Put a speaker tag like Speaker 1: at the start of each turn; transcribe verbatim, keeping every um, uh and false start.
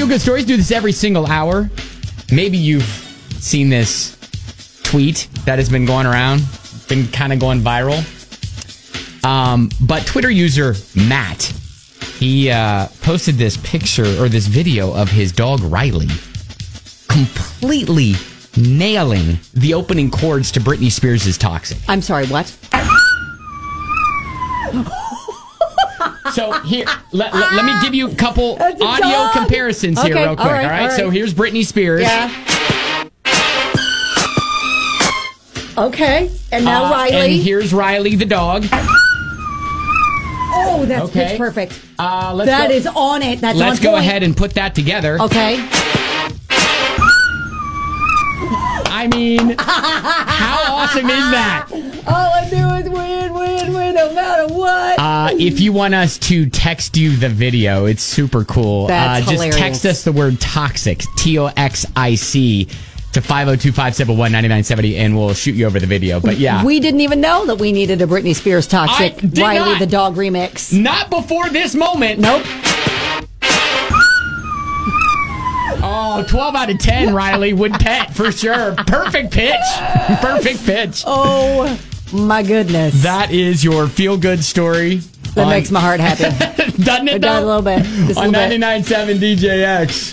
Speaker 1: Good Stories do this every single hour. Maybe you've seen this tweet that has been going around, been kind of going viral. Um, but Twitter user Matt, he uh, posted this picture or this video of his dog Riley completely nailing the opening chords to Britney Spears' Toxic.
Speaker 2: I'm sorry, what?
Speaker 1: So here, let, let, let me give you a couple
Speaker 2: That's a
Speaker 1: audio
Speaker 2: dog.
Speaker 1: comparisons here
Speaker 2: Okay,
Speaker 1: real quick, all right,
Speaker 2: all right, all right.
Speaker 1: So here's Britney Spears.
Speaker 2: Yeah. Okay, and now
Speaker 1: Uh,
Speaker 2: Riley.
Speaker 1: And here's Riley the dog.
Speaker 2: Oh, that's
Speaker 1: Okay.
Speaker 2: pitch perfect.
Speaker 1: Uh, let's
Speaker 2: That
Speaker 1: go,
Speaker 2: is on it. That's
Speaker 1: Let's
Speaker 2: on
Speaker 1: go
Speaker 2: point.
Speaker 1: ahead and put that together.
Speaker 2: Okay.
Speaker 1: I mean, how awesome is that?
Speaker 2: All I do is win, win, win, no matter what.
Speaker 1: Uh, if you want us to text you the video, it's super cool.
Speaker 2: That's
Speaker 1: uh, just
Speaker 2: hilarious.
Speaker 1: text us the word toxic, T O X I C, to five oh two, five seven one, nine nine seven oh, and we'll shoot you over the video. But yeah.
Speaker 2: We didn't even know that we needed a Britney Spears Toxic
Speaker 1: I did
Speaker 2: Riley
Speaker 1: not.
Speaker 2: the Dog remix.
Speaker 1: Not before this moment.
Speaker 2: Nope.
Speaker 1: Oh, twelve out of ten, Riley. Would pet for sure. Perfect pitch. Perfect pitch.
Speaker 2: Oh, my goodness.
Speaker 1: That is your feel-good story.
Speaker 2: That
Speaker 1: on-
Speaker 2: makes my heart happy.
Speaker 1: Doesn't it,
Speaker 2: It does
Speaker 1: though?
Speaker 2: a little bit. Just a
Speaker 1: On
Speaker 2: little bit.
Speaker 1: ninety-nine point seven D J X.